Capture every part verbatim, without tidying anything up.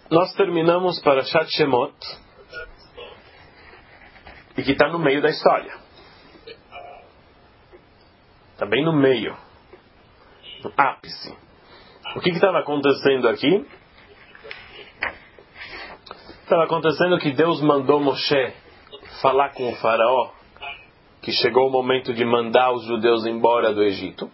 Nós terminamos Parashat Shemot, e que está no meio da história. Está bem no meio, no ápice. O que estava acontecendo aqui? Estava acontecendo que Deus mandou Moshe falar com o faraó, que chegou o momento de mandar os judeus embora do Egito.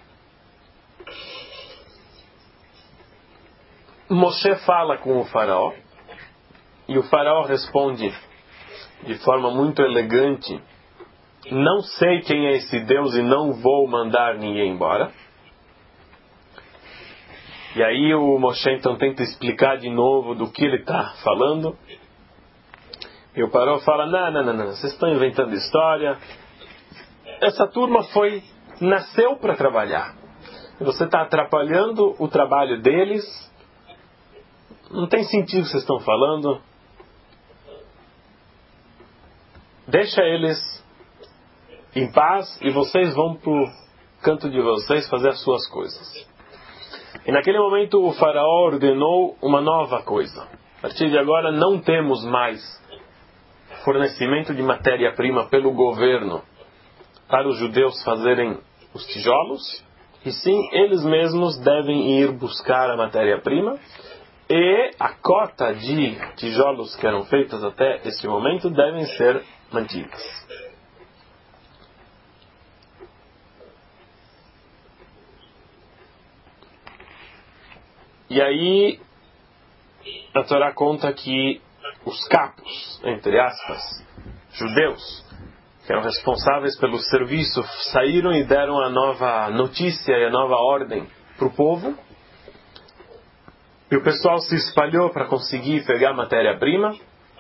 Moshe fala com o faraó, e o faraó responde de forma muito elegante: não sei quem é esse Deus e não vou mandar ninguém embora. E aí o Moshe então tenta explicar de novo do que ele está falando. E o faraó fala: não, não, não, não, vocês estão inventando história. Essa turma foi, nasceu para trabalhar. Você está atrapalhando o trabalho deles. Não tem sentido o que vocês estão falando. Deixa eles em paz e vocês vão para o canto de vocês fazer as suas coisas. E naquele momento o faraó ordenou uma nova coisa. A partir de agora não temos mais fornecimento de matéria-prima pelo governo para os judeus fazerem os tijolos, e sim, eles mesmos devem ir buscar a matéria-prima, e a cota de tijolos que eram feitas até esse momento devem ser mantidas. E aí a Torá conta que os capos, entre aspas, judeus, que eram responsáveis pelo serviço, saíram e deram a nova notícia e a nova ordem para o povo. E o pessoal se espalhou para conseguir pegar matéria-prima.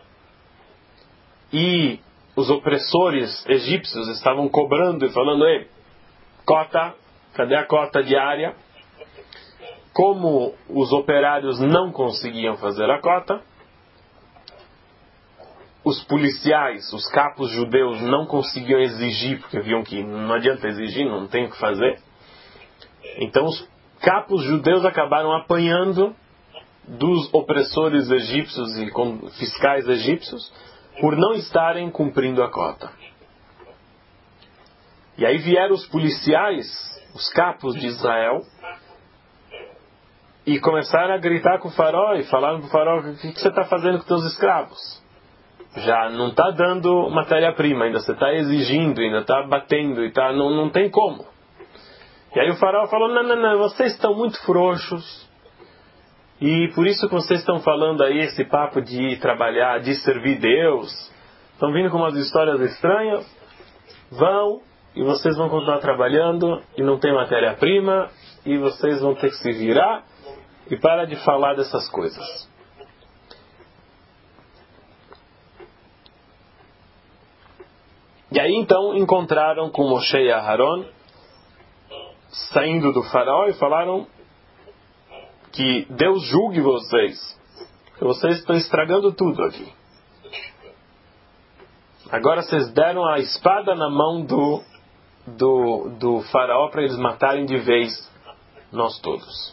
E os opressores egípcios estavam cobrando e falando: ei, cota, cadê a cota diária? Como os operários não conseguiam fazer a cota, os policiais, os capos judeus não conseguiam exigir, porque viam que não adianta exigir, não tem o que fazer. Então os capos judeus acabaram apanhando dos opressores egípcios e fiscais egípcios por não estarem cumprindo a cota. E aí vieram os policiais, os capos de Israel, e começaram a gritar com o faraó e falaram para o faraó: o que você está fazendo com seus escravos? Já não está dando matéria-prima, ainda você está exigindo, ainda está batendo, e tá, não, não tem como. E aí o faraó falou: não, não, não, vocês estão muito frouxos, e por isso que vocês estão falando aí esse papo de trabalhar, de servir Deus, estão vindo com umas histórias estranhas, vão, e vocês vão continuar trabalhando, e não tem matéria-prima, e vocês vão ter que se virar, e para de falar dessas coisas. E aí então encontraram com Moshe e Aharon, saindo do faraó, e falaram que Deus julgue vocês, que vocês estão estragando tudo aqui. Agora vocês deram a espada na mão do, do, do faraó para eles matarem de vez nós todos.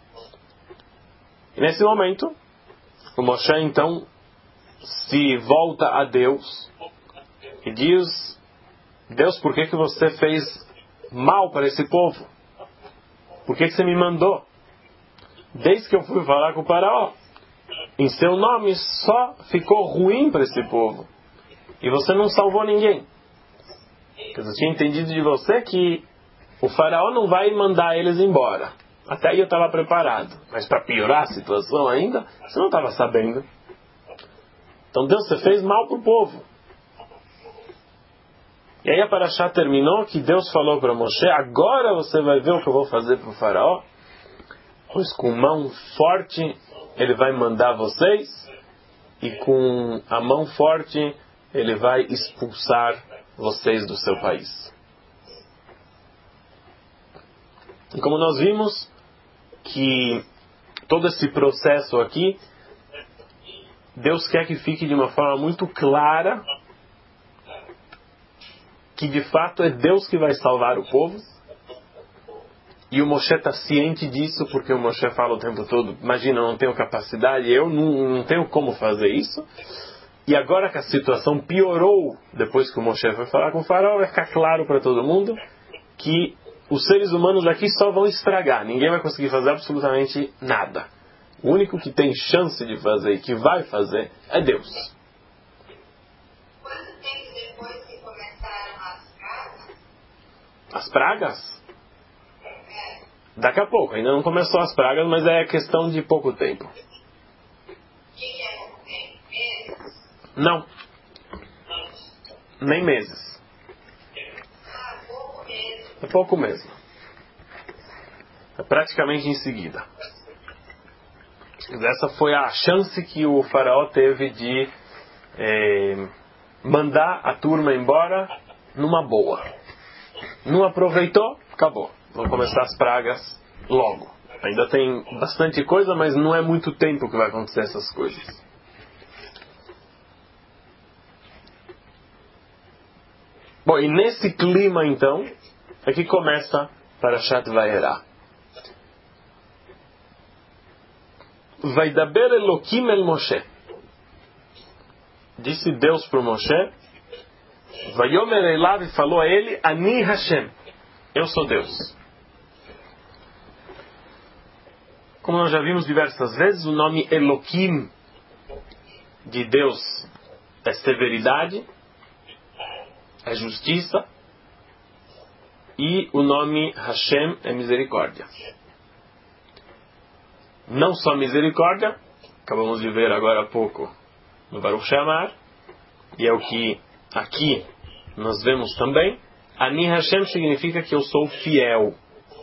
E nesse momento, o Moshe então se volta a Deus e diz: Deus, por que que você fez mal para esse povo? Por que que você me mandou? Desde que eu fui falar com o faraó, em seu nome só ficou ruim para esse povo. E você não salvou ninguém. Porque eu tinha entendido de você que o faraó não vai mandar eles embora. Até aí eu estava preparado. Mas para piorar a situação ainda, você não estava sabendo. Então Deus, você fez mal para o povo. E aí a Parashá terminou que Deus falou para Moshe: agora você vai ver o que eu vou fazer para o faraó. Pois com mão forte ele vai mandar vocês, e com a mão forte ele vai expulsar vocês do seu país. E como nós vimos que todo esse processo aqui, Deus quer que fique de uma forma muito clara que de fato é Deus que vai salvar o povo, E o Moshe está ciente disso, porque o Moshe fala o tempo todo, imagina, eu não tenho capacidade, eu não, não tenho como fazer isso. E agora que a situação piorou, depois que o Moshe foi falar com o faraó, vai ficar claro para todo mundo que os seres humanos aqui só vão estragar, ninguém vai conseguir fazer absolutamente nada. O único que tem chance de fazer e que vai fazer é Deus. Quanto tempo depois que começaram as pragas? As pragas? Daqui a pouco, ainda não começou as pragas, mas é questão de pouco tempo. O que é pouco tempo? Meses? Não. Nem meses. Ah, pouco mesmo. É pouco mesmo. É praticamente em seguida. Essa foi a chance que o faraó teve de é, mandar a turma embora numa boa. Não aproveitou, acabou. Vão começar as pragas logo. Ainda tem bastante coisa, mas não é muito tempo que vai acontecer essas coisas. Bom, e nesse clima então, é que começa Parashat Vayera. Vaidaber Elokim el Moshe. Disse Deus para o Moshe, Vayomer Elav, e falou a ele, Ani Hashem, eu sou Deus. Como nós já vimos diversas vezes, o nome Elokim de Deus é severidade, é justiça, e o nome Hashem é misericórdia. Não só misericórdia, acabamos de ver agora há pouco no Baruch She'amar, e é o que aqui nós vemos também. Ani Hashem significa que eu sou fiel.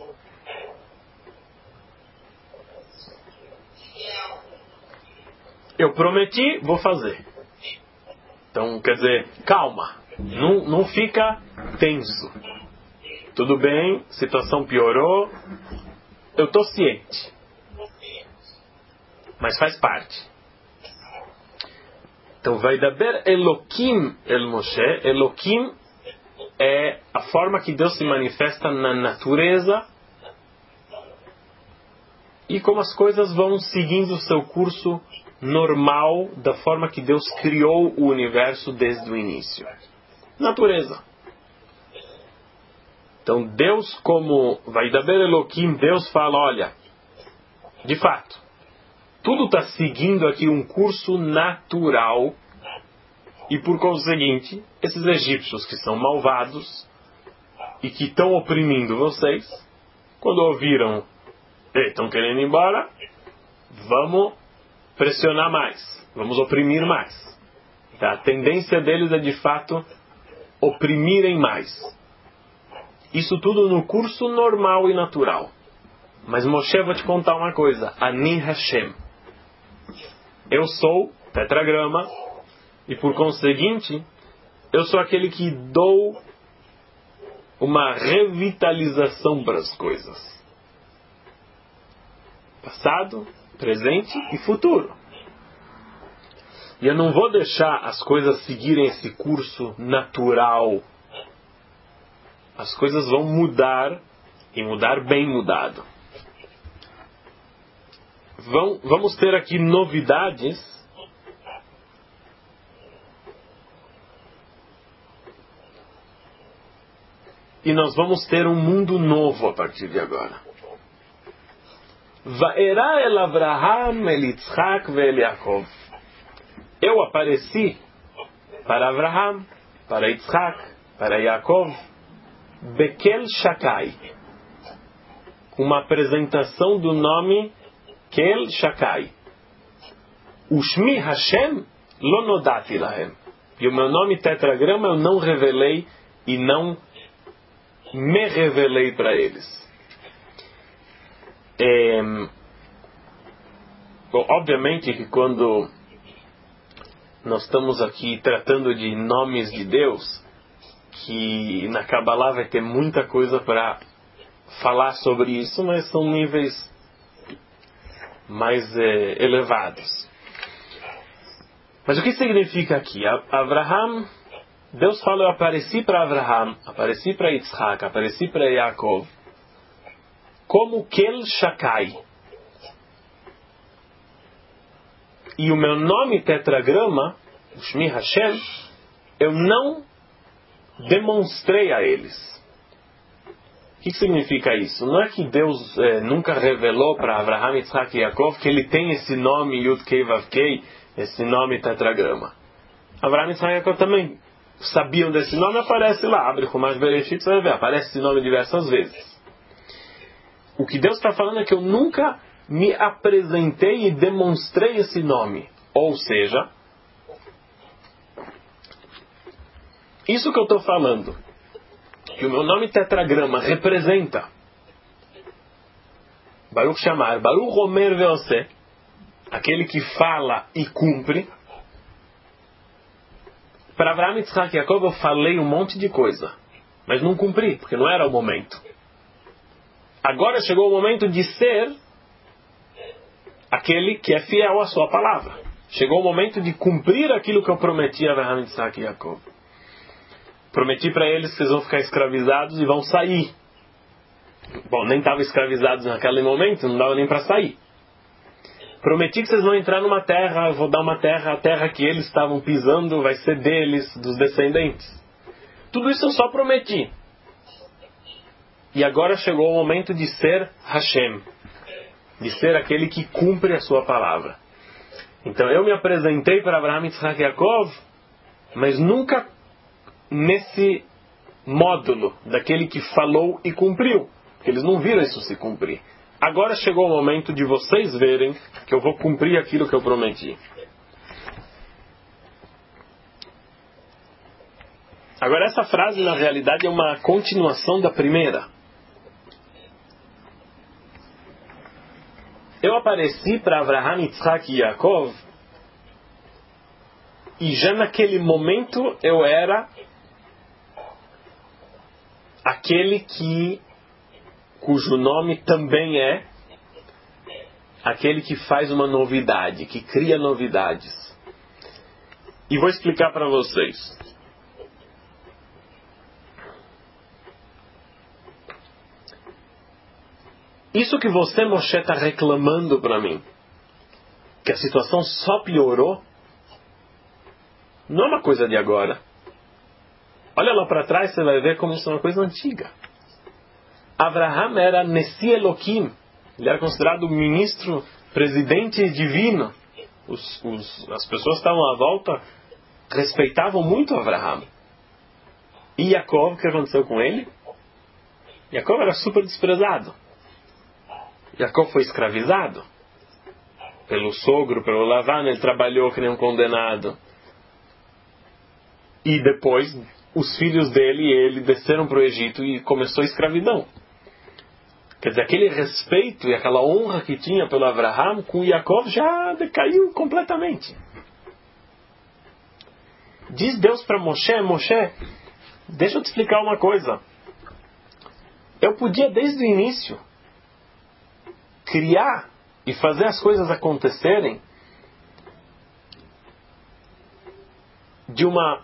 Eu prometi, vou fazer. Então, quer dizer, calma. Não, não fica tenso. Tudo bem, situação piorou. Eu estou ciente. Mas faz parte. Então, Vaidaber Elokim el Moshe. Elokim é a forma que Deus se manifesta na natureza e como as coisas vão seguindo o seu curso normal, da forma que Deus criou o universo desde o início. Natureza. Então Deus, como Vaidaber Elokim, Deus fala, olha, de fato, tudo está seguindo aqui um curso natural e por conseguinte, esses egípcios que são malvados e que estão oprimindo vocês, quando ouviram, estão querendo ir embora, vamos pressionar mais, vamos oprimir mais. A tendência deles é de fato oprimirem mais. Isso tudo no curso normal e natural. Mas Moshe, vou te contar uma coisa. Ani Hashem. Eu sou tetragrama e por conseguinte eu sou aquele que dou uma revitalização para as coisas. Passado, presente e futuro. E eu não vou deixar as coisas seguirem esse curso natural. As coisas vão mudar e mudar bem mudado. Vão, vamos ter aqui novidades e nós vamos ter um mundo novo a partir de agora. Vaera el Avraham, el Yitzhak ve el Yaakov. Eu apareci para Avraham, para Yitzhak, para Yaakov, Bekel Shakai, com uma apresentação do nome Kel Shakai. Ushmi Hashem lo nodati lahem. E o meu nome tetragrama eu não revelei e não me revelei para eles. É, bom, obviamente que quando nós estamos aqui tratando de nomes de Deus, que na Kabbalah vai ter muita coisa para falar sobre isso, mas são níveis mais é, elevados. Mas o que significa aqui? Avraham, Deus fala, eu apareci para Avraham, apareci para Yitzhak, apareci para Yaakov. como Kel Shakai. E o meu nome tetragrama, o Shmi Hashem, eu não demonstrei a eles. O que, que significa isso? Não é que Deus é, nunca revelou para Abraham, Yitzhak e Yaakov que ele tem esse nome Yud Kei Vav Kei, esse nome tetragrama. Abraham, Yitzhak e Yaakov também sabiam desse nome, aparece lá, abre Chumash Bereshit, você vai ver, aparece esse nome diversas vezes. O que Deus está falando é que eu nunca me apresentei e demonstrei esse nome. Ou seja, isso que eu estou falando, que o meu nome tetragrama representa Baruch Shamar, Baruch Omer Veoseh, aquele que fala e cumpre. Para Avraham, Yitzhak e Yaakov eu falei um monte de coisa, mas não cumpri, porque não era o momento. Agora chegou o momento de ser aquele que é fiel à sua palavra. Chegou o momento de cumprir aquilo que eu prometi a Avraham, Yitzhak e Yaakov. Prometi para eles que eles vão ficar escravizados e vão sair. Bom, nem estavam escravizados naquele momento, não dava nem para sair. Prometi que vocês vão entrar numa terra, eu vou dar uma terra, a terra que eles estavam pisando vai ser deles, dos descendentes. Tudo isso eu só prometi. E agora chegou o momento de ser Hashem, de ser aquele que cumpre a sua palavra. Então eu me apresentei para Abraham, Yitzhak e Yaakov, mas nunca nesse módulo daquele que falou e cumpriu, porque eles não viram isso se cumprir. Agora chegou o momento de vocês verem que eu vou cumprir aquilo que eu prometi. Agora essa frase na realidade é uma continuação da primeira. Eu apareci para Avraham, Yitzhak e Yaakov e já naquele momento eu era aquele que cujo nome também é aquele que faz uma novidade, que cria novidades. E vou explicar para vocês. Isso que você, Moshe, está reclamando para mim, que a situação só piorou, não é uma coisa de agora. Olha lá para trás, você vai ver como isso é uma coisa antiga. Avraham era Nessi Elohim, ele era considerado o ministro, presidente divino. Os, os, as pessoas que estavam à volta respeitavam muito Avraham. E Yaakov, o que aconteceu com ele? Yaakov era super desprezado. Yaakov foi escravizado pelo sogro, pelo Lavan, ele trabalhou que nem um condenado. E depois, os filhos dele e ele desceram para o Egito e começou a escravidão. Quer dizer, aquele respeito e aquela honra que tinha pelo Avraham com Yaakov já decaiu completamente. Diz Deus para Moshe, Moshe, deixa eu te explicar uma coisa. Eu podia desde o início criar e fazer as coisas acontecerem de uma...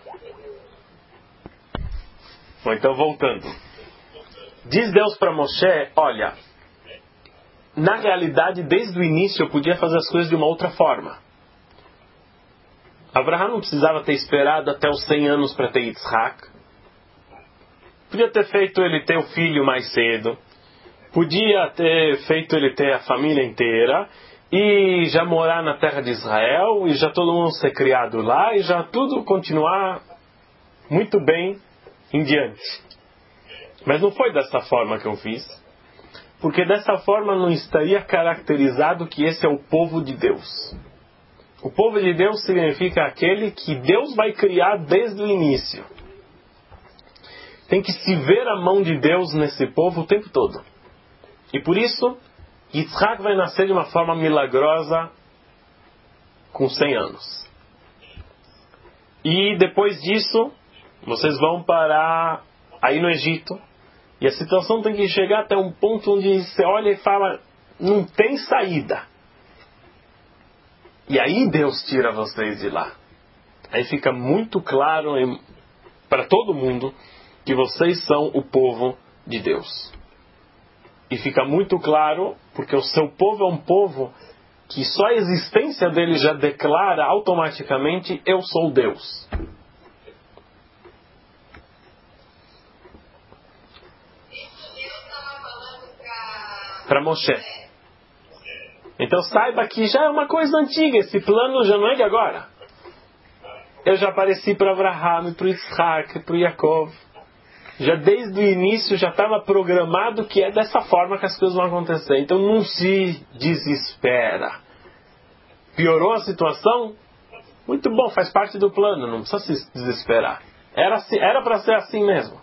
Bom, então voltando. Diz Deus para Moshe, olha, na realidade, desde o início eu podia fazer as coisas de uma outra forma. Abraham não precisava ter esperado até os cem anos para ter Yitzhak. Podia ter feito ele ter o filho mais cedo. Podia ter feito ele ter a família inteira. E já morar na terra de Israel. E já todo mundo ser criado lá. E já tudo continuar muito bem em diante. Mas não foi dessa forma que eu fiz. Porque dessa forma não estaria caracterizado que esse é o povo de Deus. O povo de Deus significa aquele que Deus vai criar desde o início. Tem que se ver a mão de Deus nesse povo o tempo todo. E por isso, Yitzhak vai nascer de uma forma milagrosa com cem anos. E depois disso, vocês vão parar aí no Egito. E a situação tem que chegar até um ponto onde você olha e fala, não tem saída. E aí Deus tira vocês de lá. Aí fica muito claro para todo mundo que vocês são o povo de Deus. E fica muito claro, porque o seu povo é um povo que só a existência dele já declara automaticamente: eu sou Deus. Para Moshe. Então saiba que já é uma coisa antiga, esse plano já não é de agora. Eu já apareci para Abraham, para Isaac, para Jacob. Já desde o início já estava programado que é dessa forma que as coisas vão acontecer. Então não se desespera. Piorou a situação? Muito bom, faz parte do plano, não precisa se desesperar. Era era para ser assim mesmo.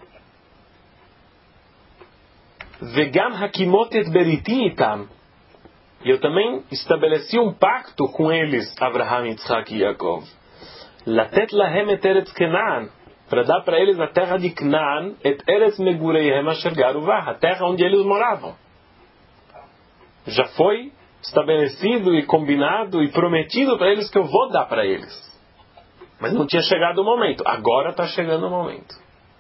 Vegam hakimot et beriti itam. E eu também estabeleci um pacto com eles, Abraham, Isaac e Jacob. Latet lahem et eretz Canaan. Para dar para eles a terra de Canaan, et eretz megureihem asher garu ba, a terra onde eles moravam. Já foi estabelecido e combinado e prometido para eles que eu vou dar para eles. Mas não tinha chegado o momento. Agora está chegando o momento.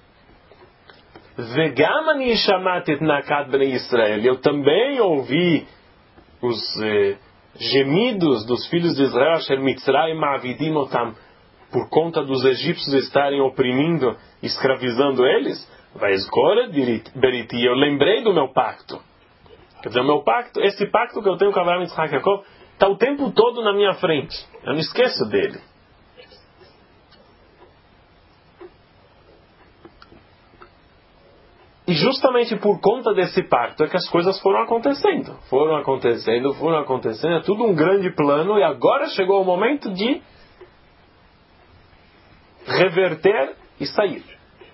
Vegam ani shamat et nakat bnei Israel. Eu também ouvi os eh, gemidos dos filhos de Israel, asher mitzrayim ma'avidim otam, por conta dos egípcios estarem oprimindo, escravizando eles. Vaizkore beriti. Eu lembrei do meu pacto. Quer dizer, o meu pacto, esse pacto que eu tenho com Abraham, Isaac e Jacob, está o tempo todo na minha frente. Eu não esqueço dele. E justamente por conta desse pacto é que as coisas foram acontecendo. Foram acontecendo, foram acontecendo. É tudo um grande plano e agora chegou o momento de reverter e sair.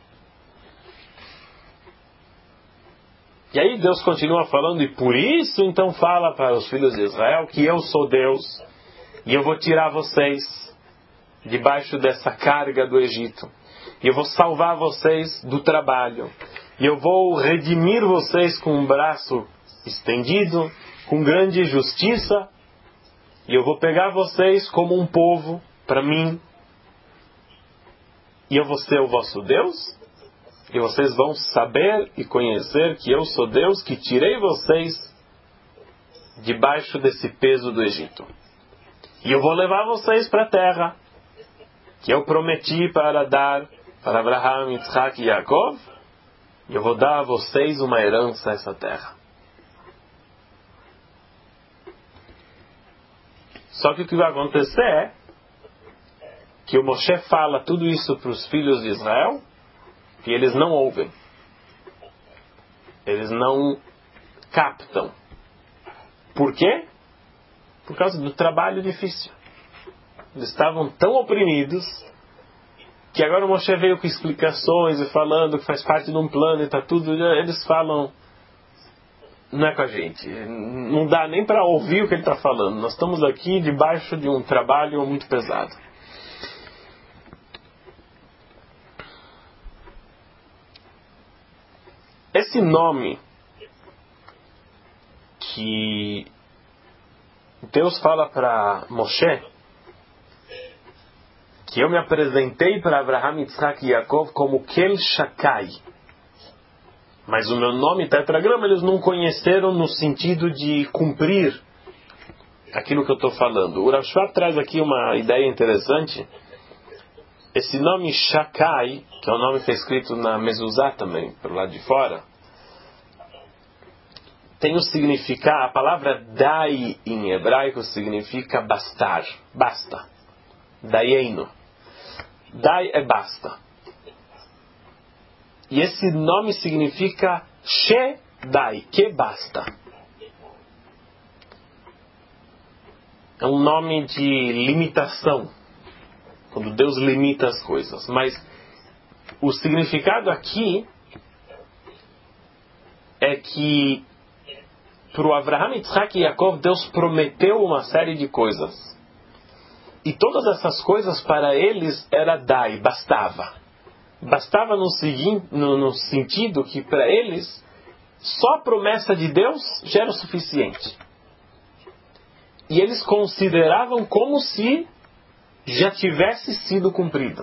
E aí Deus continua falando, e por isso então fala para os filhos de Israel que eu sou Deus e eu vou tirar vocês debaixo dessa carga do Egito. E eu vou salvar vocês do trabalho. E eu vou redimir vocês com um braço estendido, com grande justiça. E eu vou pegar vocês como um povo para mim. E eu vou ser o vosso Deus. E vocês vão saber e conhecer que eu sou Deus, que tirei vocês debaixo desse peso do Egito. E eu vou levar vocês para a terra que eu prometi para dar para Abraham, Isaac e Jacob. E eu vou dar a vocês uma herança a essa terra. Só que o que vai acontecer é que o Moshe fala tudo isso para os filhos de Israel e eles não ouvem. Eles não captam. Por quê? Por causa do trabalho difícil. Eles estavam tão oprimidos que agora o Moshe veio com explicações e falando que faz parte de um plano e está tudo. Eles falam, não é com a gente. Não dá nem para ouvir o que ele está falando. Nós estamos aqui debaixo de um trabalho muito pesado. Esse nome que Deus fala para Moshe, que eu me apresentei para Abraham, Isaac e Jacob como Kel Shakai. Mas o meu nome tetragrama eles não conheceram no sentido de cumprir aquilo que eu estou falando. O Rav Schwab traz aqui uma ideia interessante. Esse nome Shakai, que é o nome que está escrito na Mezuzá também, pelo lado de fora, tem o significado, a palavra Dai em hebraico significa bastar, basta. Daieino. Dai é basta. E esse nome significa She Dai, que basta. É um nome de limitação. Quando Deus limita as coisas. Mas o significado aqui é que para o Abraham, Isaac e Jacob, Deus prometeu uma série de coisas. E todas essas coisas para eles era dai, bastava. Bastava no, seguinte, no, no sentido que para eles só a promessa de Deus já era o suficiente. E eles consideravam como se já tivesse sido cumprido.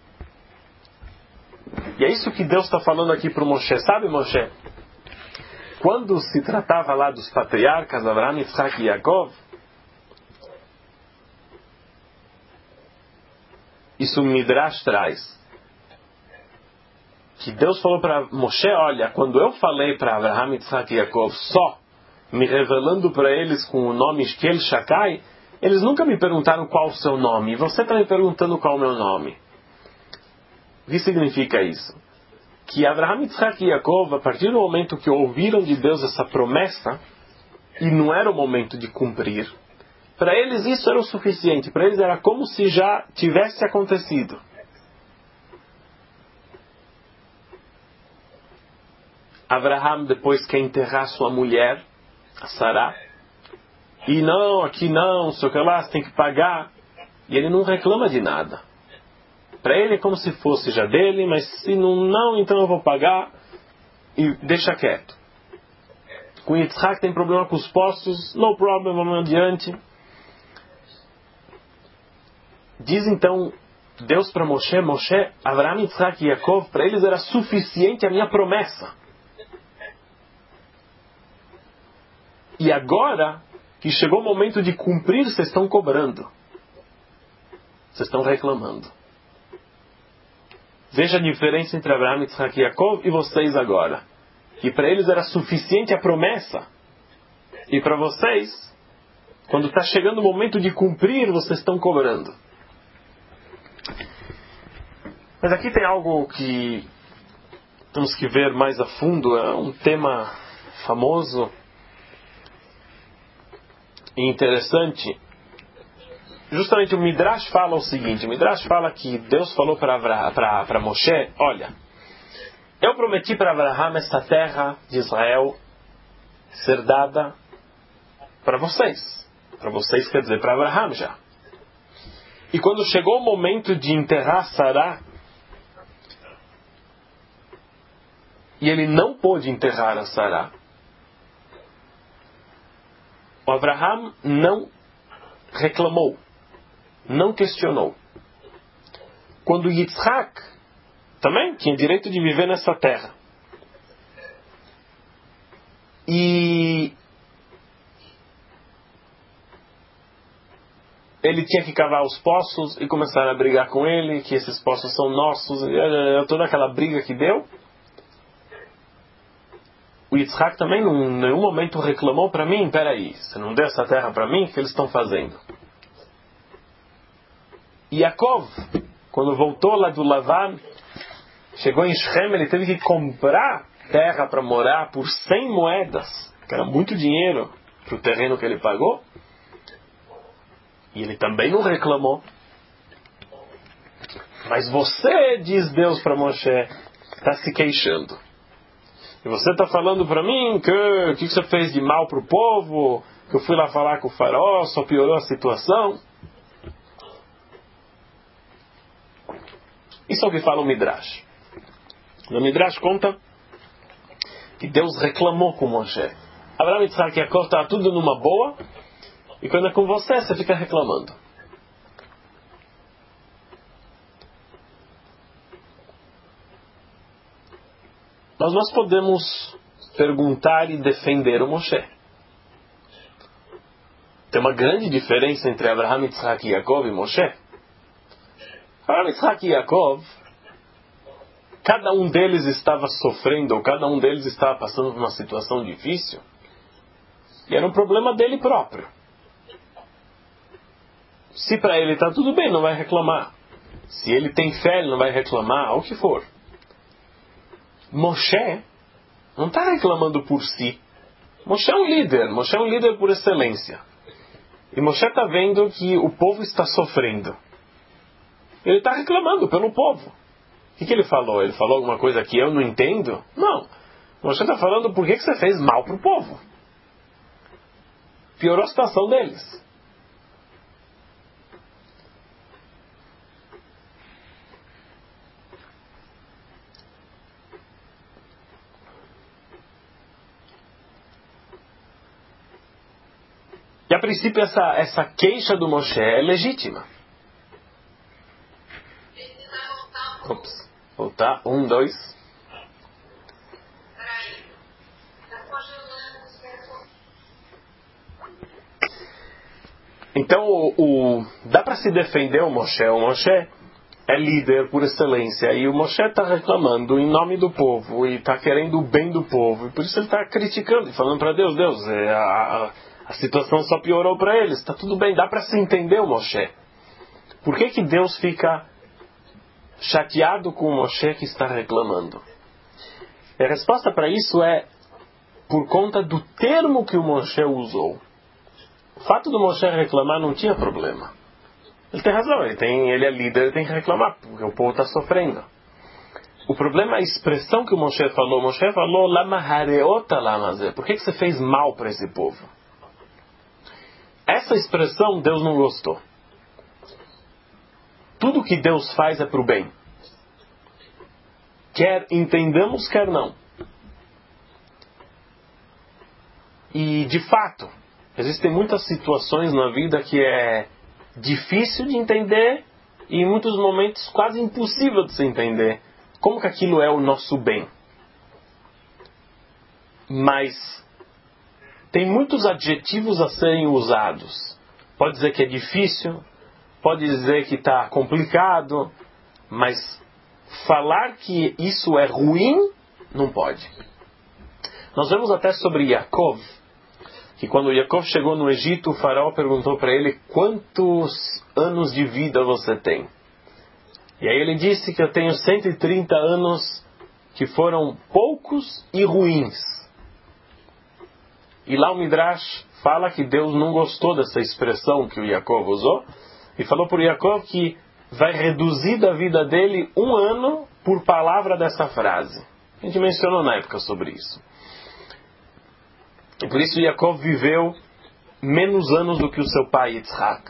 E é isso que Deus está falando aqui para o Moshe. Sabe, Moshe? quando se tratava lá dos patriarcas Abraham, Yitzhak e Yaakov, isso o Midrash traz, que Deus falou para Moshe, olha, quando eu falei para Abraham, Yitzhak e Yaakov só, me revelando para eles com o nome Shkel Shakai, eles nunca me perguntaram qual o seu nome, e você está me perguntando qual o meu nome. O que significa isso? Que Abraham, Yitzhak e Yaakov, a partir do momento que ouviram de Deus essa promessa, e não era o momento de cumprir, para eles isso era o suficiente, para eles era como se já tivesse acontecido. Abraham depois quer enterrar sua mulher, a Sará, e não, aqui não, sei o que lá, você tem que pagar, e ele não reclama de nada. Para ele é como se fosse já dele, mas se não, não, então eu vou pagar, e deixa quieto. Com Yitzhak tem problema com os postos, no problem, vamos adiante. Diz então Deus para Moshe, Moshe, Abraham, Yitzhak e Yaakov, para eles era suficiente a minha promessa. E agora que chegou o momento de cumprir, vocês estão cobrando. Vocês estão reclamando. Veja a diferença entre Abraham, Yitzhak e Yaakov e vocês agora. Que para eles era suficiente a promessa. E para vocês, quando está chegando o momento de cumprir, vocês estão cobrando. Mas aqui tem algo que temos que ver mais a fundo. É um tema famoso e interessante. Justamente o Midrash fala o seguinte. O Midrash fala que Deus falou para Moshe, olha, eu prometi para Abraham esta terra de Israel ser dada para vocês. Para vocês quer dizer para Abraham já. E quando chegou o momento de enterrar Sará, e ele não pôde enterrar a Sará, o Abraham não reclamou, não questionou. Quando Yitzhak também tinha direito de viver nessa terra, e ele tinha que cavar os poços e começar a brigar com ele, que esses poços são nossos, toda aquela briga que deu. O Yitzhak também em nenhum momento reclamou para mim, peraí, você não deu essa terra para mim, o que eles estão fazendo? E Yaakov, quando voltou lá do Lavan, chegou em Shem, ele teve que comprar terra para morar por cem moedas, que era muito dinheiro para o terreno que ele pagou. E ele também não reclamou. Mas você, diz Deus para Moshe, está se queixando. E você está falando para mim que o que você fez de mal para o povo, que eu fui lá falar com o faraó, só piorou a situação. Isso é o que fala o Midrash. O Midrash conta que Deus reclamou com Moshe. Abraham, Yitzhak e Yaakov estava tudo numa boa, e quando é com você, você fica reclamando. Mas nós podemos perguntar e defender o Moshe. Tem uma grande diferença entre Abraham, Yitzhak e Yaakov e Moshe. Abraham, Yitzhak e Yaakov, cada um deles estava sofrendo, ou cada um deles estava passando por uma situação difícil, e era um problema dele próprio. Se para ele está tudo bem, não vai reclamar. Se ele tem fé, ele não vai reclamar, o que for. Moshe não está reclamando por si. Moshe é um líder, Moshe é um líder por excelência. E Moshe está vendo que o povo está sofrendo. Ele está reclamando pelo povo. O que, que ele falou? Ele falou alguma coisa que eu não entendo? Não. Moshe está falando por que, que você fez mal para o povo. Piorou a situação deles. E a princípio essa, essa queixa do Moshe é legítima. Ops. Voltar. Um, dois. Peraí. Tá fugindo Então, o, o, dá para se defender o Moshe. O Moshe é líder por excelência. E o Moshe está reclamando em nome do povo. E está querendo o bem do povo. E por isso ele está criticando e falando para Deus, Deus, é, a, a, a situação só piorou para eles. Está tudo bem, dá para se entender o Moshe. Por que que Deus fica chateado com o Moshe que está reclamando? E a resposta para isso é por conta do termo que o Moshe usou. O fato do Moshe reclamar não tinha problema. Ele tem razão, ele, tem, ele é líder, ele tem que reclamar, porque o povo está sofrendo. O problema é a expressão que o Moshe falou. O Moshe falou, lama hareota lamazé. Por que que você fez mal para esse povo? Essa expressão Deus não gostou. Tudo que Deus faz é para o bem. Quer entendamos, quer não. E, de fato, existem muitas situações na vida que é difícil de entender e, em muitos momentos, quase impossível de se entender como que aquilo é o nosso bem. Mas tem muitos adjetivos a serem usados. Pode dizer que é difícil, pode dizer que está complicado, mas falar que isso é ruim, não pode. Nós vemos até sobre Yaakov, que quando Yaakov chegou no Egito, o faraó perguntou para ele, quantos anos de vida você tem? E aí ele disse que eu tenho cento e trinta anos que foram poucos e ruins. E lá o Midrash fala que Deus não gostou dessa expressão que o Yaakov usou, e falou para o Yaakov que vai reduzir da vida dele um ano por palavra dessa frase. A gente mencionou na época sobre isso. E por isso Yaakov viveu menos anos do que o seu pai Yitzhak.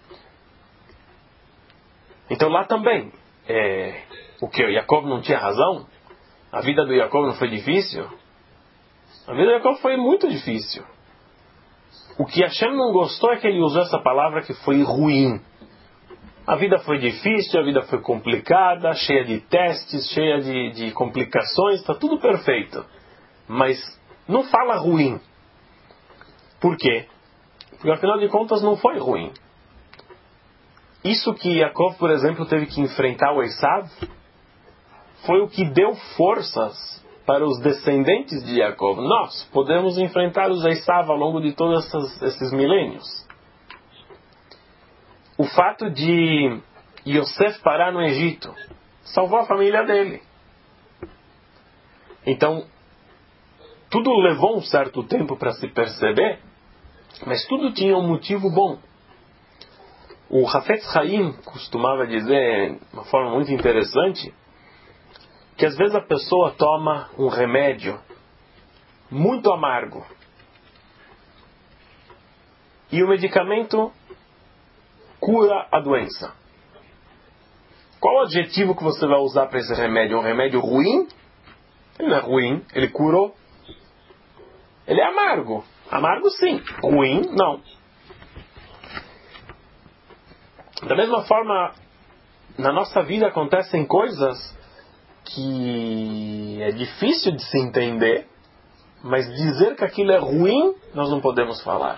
Então lá também, é, o que? O Yaakov não tinha razão? A vida do Yaakov não foi difícil? A vida do Yaakov foi muito difícil. O que Hashem não gostou é que ele usou essa palavra que foi ruim. A vida foi difícil, a vida foi complicada, cheia de testes, cheia de, de complicações, está tudo perfeito. Mas não fala ruim. Por quê? Porque afinal de contas não foi ruim. Isso que Yaakov, por exemplo, teve que enfrentar o Esav, foi o que deu forças para os descendentes de Yaakov. Nós podemos enfrentar os Esav ao longo de todos esses, esses milênios. O fato de Yosef parar no Egito salvou a família dele. Então, tudo levou um certo tempo para se perceber, mas tudo tinha um motivo bom. O Hafetz Haim costumava dizer, de uma forma muito interessante, que às vezes a pessoa toma um remédio muito amargo e o medicamento cura a doença. Qual o adjetivo que você vai usar para esse remédio? Um remédio ruim? Ele não é ruim, ele curou. Ele é amargo. Amargo sim, ruim não. Da mesma forma, na nossa vida acontecem coisas que é difícil de se entender, mas dizer que aquilo é ruim, nós não podemos falar.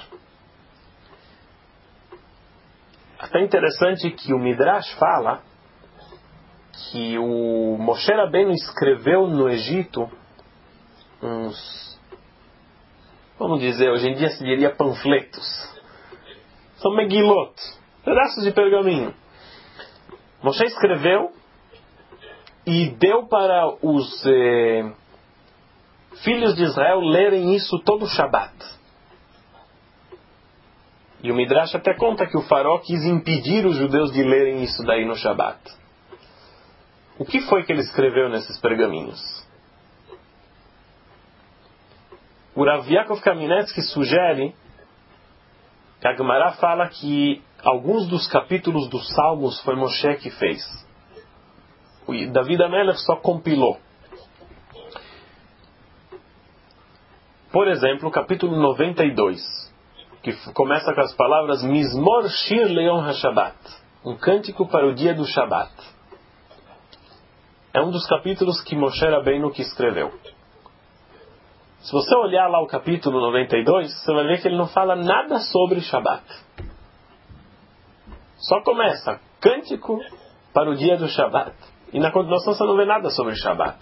Até interessante que o Midrash fala que o Moshe Rabbeinu escreveu no Egito uns, vamos dizer, hoje em dia se diria panfletos. São megilot, pedaços de pergaminho. Moshe escreveu e deu para os eh, filhos de Israel lerem isso todo o Shabat. E o Midrash até conta que o faraó quis impedir os judeus de lerem isso daí no Shabat. O que foi que ele escreveu nesses pergaminhos? O Rav Yaakov Kamenetsky sugere que a Gemara fala que alguns dos capítulos dos Salmos foi Moshe que fez. O David Amelech só compilou. Por exemplo, o capítulo noventa e dois, que começa com as palavras Mizmor Shir Leon HaShabbat, um cântico para o dia do Shabat. É um dos capítulos que Moshe Rabbeinu que escreveu. Se você olhar lá o capítulo noventa e dois, você vai ver que ele não fala nada sobre Shabat. Só começa cântico para o dia do Shabat. E na continuação você não vê nada sobre Shabat.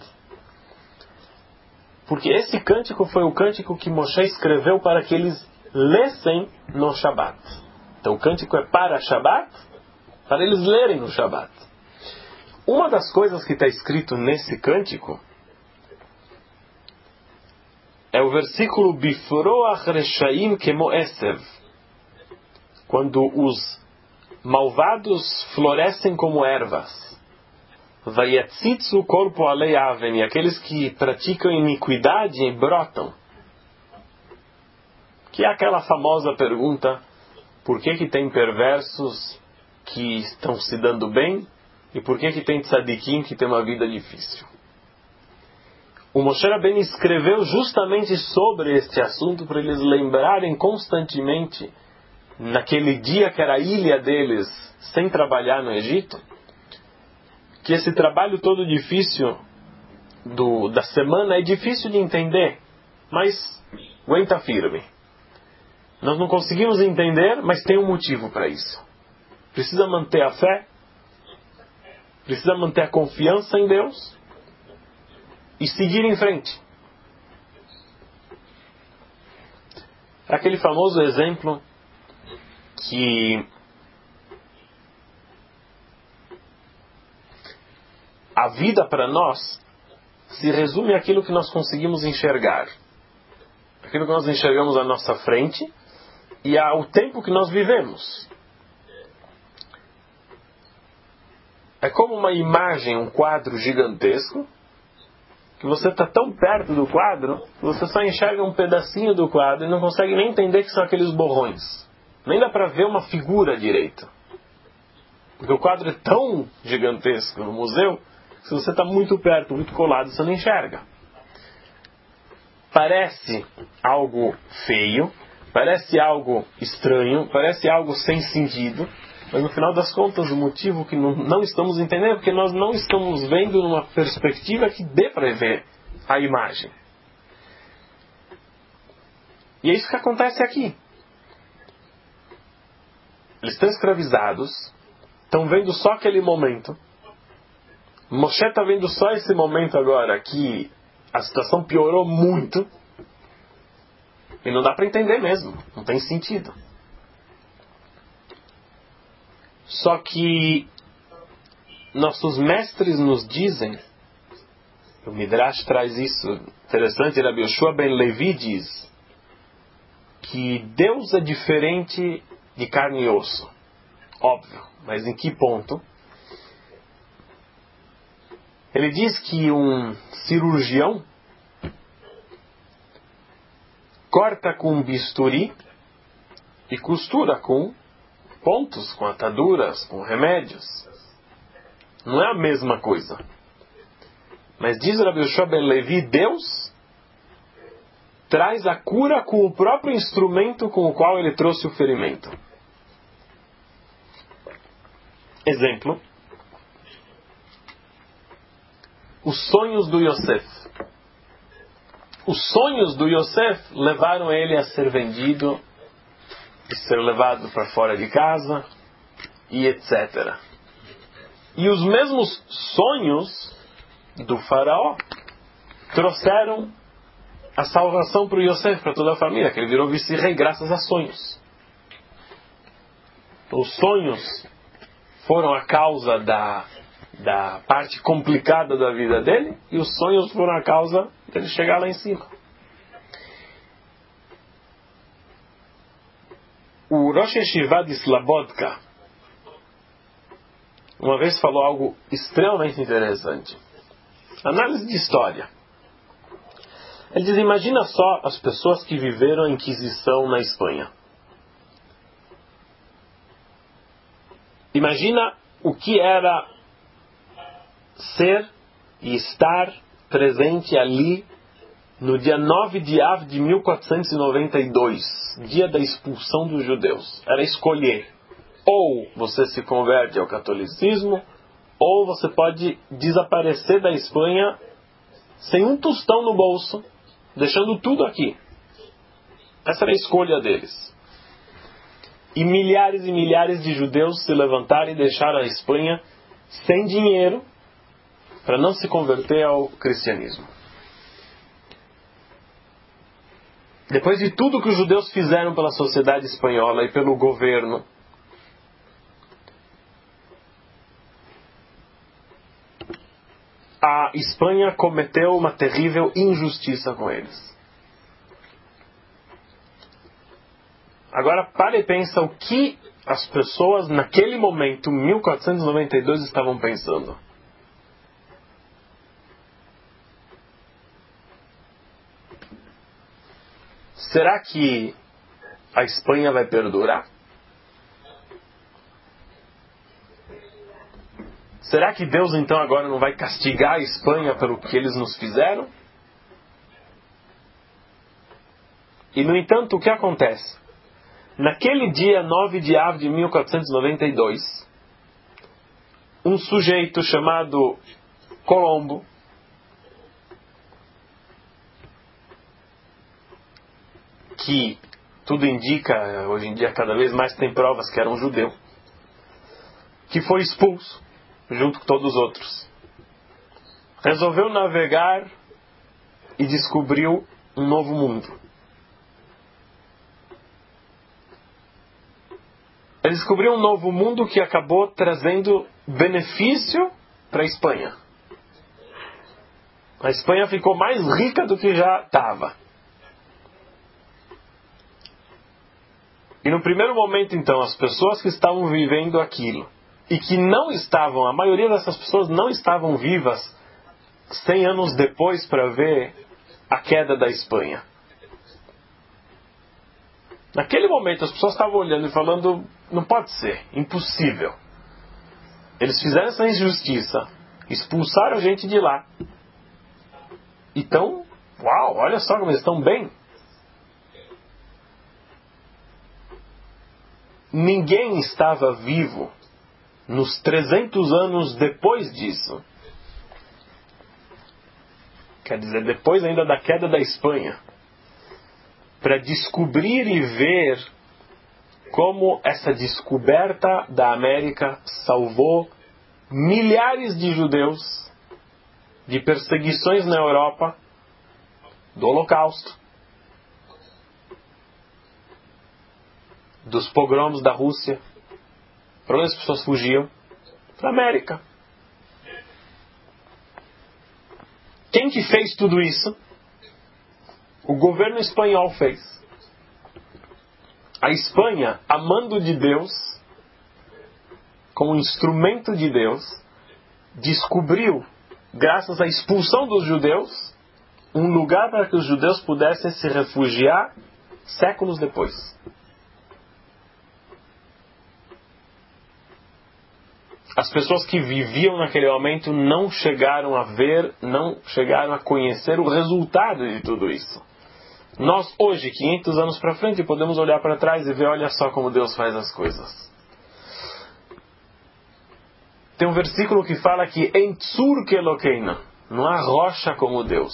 Porque esse cântico foi o cântico que Moshe escreveu para que eles lessem no Shabat. Então o cântico é para Shabat, para eles lerem no Shabat. Uma das coisas que está escrito nesse cântico é o versículo Bifroach Reshaim Kemo Esev, quando os malvados florescem como ervas. Vayatzitzu korpo alei aven, e aqueles que praticam iniquidade brotam. Que é aquela famosa pergunta: por que que tem perversos que estão se dando bem e por que que tem tzadikim que tem uma vida difícil? O Moshe Rabbeinu escreveu justamente sobre este assunto para eles lembrarem constantemente, naquele dia que era a ilha deles, sem trabalhar no Egito, que esse trabalho todo difícil do, da semana é difícil de entender, mas aguenta firme. Nós não conseguimos entender, mas tem um motivo para isso. Precisa manter a fé, precisa manter a confiança em Deus e seguir em frente. Aquele famoso exemplo que a vida para nós se resume àquilo que nós conseguimos enxergar. Aquilo que nós enxergamos à nossa frente e ao tempo que nós vivemos. É como uma imagem, um quadro gigantesco, que você está tão perto do quadro que você só enxerga um pedacinho do quadro e não consegue nem entender que são aqueles borrões. Nem dá para ver uma figura direito. Porque o quadro é tão gigantesco no museu que se você está muito perto, muito colado, você não enxerga. Parece algo feio, parece algo estranho, parece algo sem sentido, mas no final das contas o motivo que não, não estamos entendendo é porque nós não estamos vendo numa perspectiva que dê para ver a imagem. E é isso que acontece aqui. Eles estão escravizados, estão vendo só aquele momento. Moshe está vendo só esse momento agora que a situação piorou muito. E não dá para entender mesmo. Não tem sentido. Só que nossos mestres nos dizem, o Midrash traz isso, interessante, Rabbi Yoshua ben Levi diz, que Deus é diferente de carne e osso. Óbvio, mas em que ponto? Ele diz que um cirurgião corta com um bisturi e costura com pontos, com ataduras, com remédios. Não é a mesma coisa. Mas diz Rabbi Yoshua ben Levi, Deus traz a cura com o próprio instrumento com o qual ele trouxe o ferimento. Exemplo. Os sonhos do Yosef. Os sonhos do Yosef levaram ele a ser vendido e ser levado para fora de casa e etcétera. E os mesmos sonhos do faraó trouxeram a salvação para o Yosef, para toda a família, que ele virou vice-rei graças a sonhos. Os sonhos foram a causa da, da parte complicada da vida dele, e os sonhos foram a causa dele chegar lá em cima. O Rosh Yeshiva de Slabodka uma vez falou algo extremamente interessante. Análise de história. Ele diz, imagina só as pessoas que viveram a Inquisição na Espanha. Imagina o que era ser e estar presente ali no dia nove de Av de mil quatrocentos e noventa e dois, dia da expulsão dos judeus. Era escolher. Ou você se converte ao catolicismo, ou você pode desaparecer da Espanha sem um tostão no bolso, deixando tudo aqui. Essa era a escolha deles. e milhares e milhares de judeus se levantaram e deixaram a Espanha sem dinheiro para não se converter ao cristianismo. Depois de tudo que os judeus fizeram pela sociedade espanhola e pelo governo, a Espanha cometeu uma terrível injustiça com eles. Agora pare e pensa o que as pessoas naquele momento, mil quatrocentos e noventa e dois, estavam pensando. Será que a Espanha vai perdurar? Será que Deus então agora não vai castigar a Espanha pelo que eles nos fizeram? E no entanto, o que acontece? Naquele dia nove de abril de mil quatrocentos e noventa e dois, um sujeito chamado Colombo, que tudo indica, hoje em dia cada vez mais tem provas que era um judeu, que foi expulso junto com todos os outros, resolveu navegar e descobriu um novo mundo. Ele descobriu um novo mundo que acabou trazendo benefício para a Espanha. A Espanha ficou mais rica do que já estava. E no primeiro momento, então, as pessoas que estavam vivendo aquilo, e que não estavam, a maioria dessas pessoas não estavam vivas cem anos depois para ver a queda da Espanha. Naquele momento, as pessoas estavam olhando e falando, não pode ser, impossível. Eles fizeram essa injustiça, expulsaram a gente de lá. Então, uau, olha só como eles estão bem. Ninguém estava vivo nos trezentos anos depois disso. Quer dizer, depois ainda da queda da Espanha, para descobrir e ver como essa descoberta da América salvou milhares de judeus de perseguições na Europa, do Holocausto, dos pogromos da Rússia. Para onde as pessoas fugiam? Para a América. Quem que fez tudo isso? O governo espanhol fez. A Espanha, a mando de Deus, como instrumento de Deus, descobriu, graças à expulsão dos judeus, um lugar para que os judeus pudessem se refugiar séculos depois. As pessoas que viviam naquele momento não chegaram a ver, não chegaram a conhecer o resultado de tudo isso. Nós hoje, quinhentos anos para frente, podemos olhar para trás e ver, olha só como Deus faz as coisas. Tem um versículo que fala que em Tzur Kelokeina, não há rocha como Deus.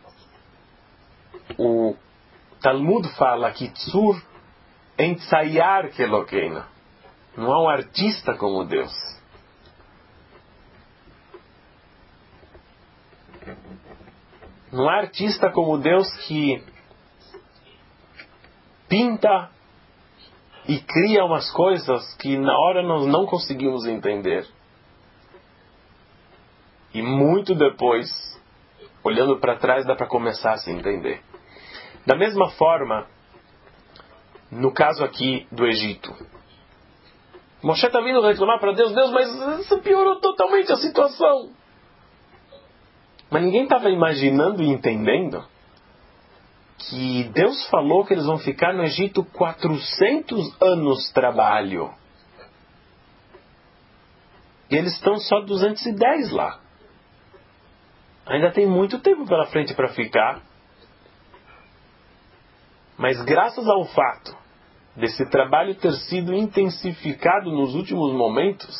O Talmud fala que Tzur em Tzayar Kelokeina, não há um artista como Deus. Não há artista como Deus que pinta e cria umas coisas que na hora nós não conseguimos entender. E muito depois, olhando para trás, dá para começar a se entender. Da mesma forma, no caso aqui do Egito, Moshe está vindo reclamar para Deus, Deus, mas isso piorou totalmente a situação. Mas ninguém estava imaginando e entendendo que Deus falou que eles vão ficar no Egito quatrocentos anos de trabalho. E eles estão só duzentos e dez lá. Ainda tem muito tempo pela frente para ficar. Mas graças ao fato desse trabalho ter sido intensificado nos últimos momentos,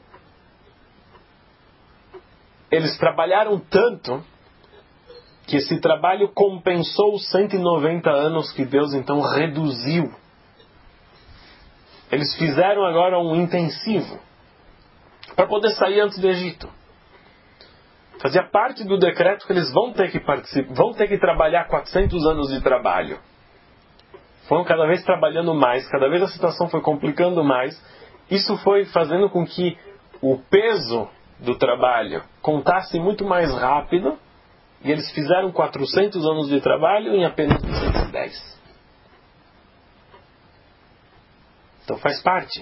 eles trabalharam tanto que esse trabalho compensou os cento e noventa anos que Deus então reduziu eles fizeram agora um intensivo para poder sair antes do Egito. Fazia parte do decreto que eles vão ter que participar, vão ter que trabalhar quatrocentos anos de trabalho. Foram cada vez trabalhando mais, cada vez a situação foi complicando mais. Isso foi fazendo com que o peso do trabalho contasse muito mais rápido, e eles fizeram quatrocentos anos de trabalho em apenas duzentos e dez. Então faz parte.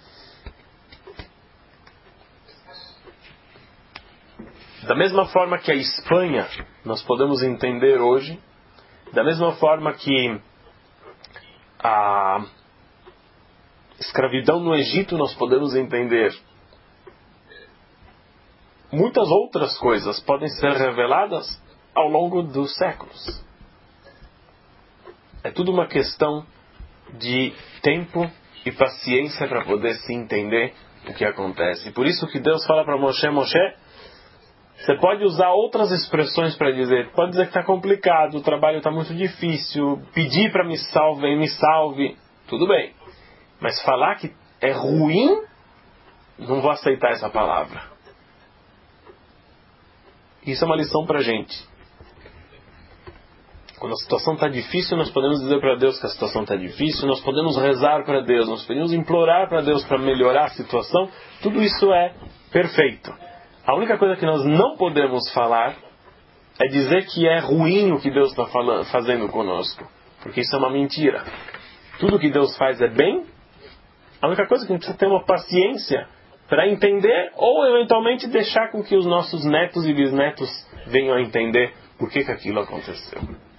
Da mesma forma que a Espanha nós podemos entender hoje, da mesma forma que a escravidão no Egito nós podemos entender, muitas outras coisas podem ser reveladas ao longo dos séculos. É tudo uma questão de tempo e paciência para poder se entender o que acontece. Por isso que Deus fala para Moshe, Moshe, você pode usar outras expressões para dizer, pode dizer que está complicado, o trabalho está muito difícil, pedir para me salve, me salve, tudo bem. Mas falar que é ruim, não vou aceitar essa palavra. Isso é uma lição para a gente. Quando a situação está difícil, nós podemos dizer para Deus que a situação está difícil, nós podemos rezar para Deus, nós podemos implorar para Deus para melhorar a situação, tudo isso é perfeito. A única coisa que nós não podemos falar é dizer que é ruim o que Deus está fazendo conosco. Porque isso é uma mentira. Tudo que Deus faz é bem. A única coisa é que a gente precisa ter uma paciência para entender ou eventualmente deixar com que os nossos netos e bisnetos venham a entender por que que aquilo aconteceu.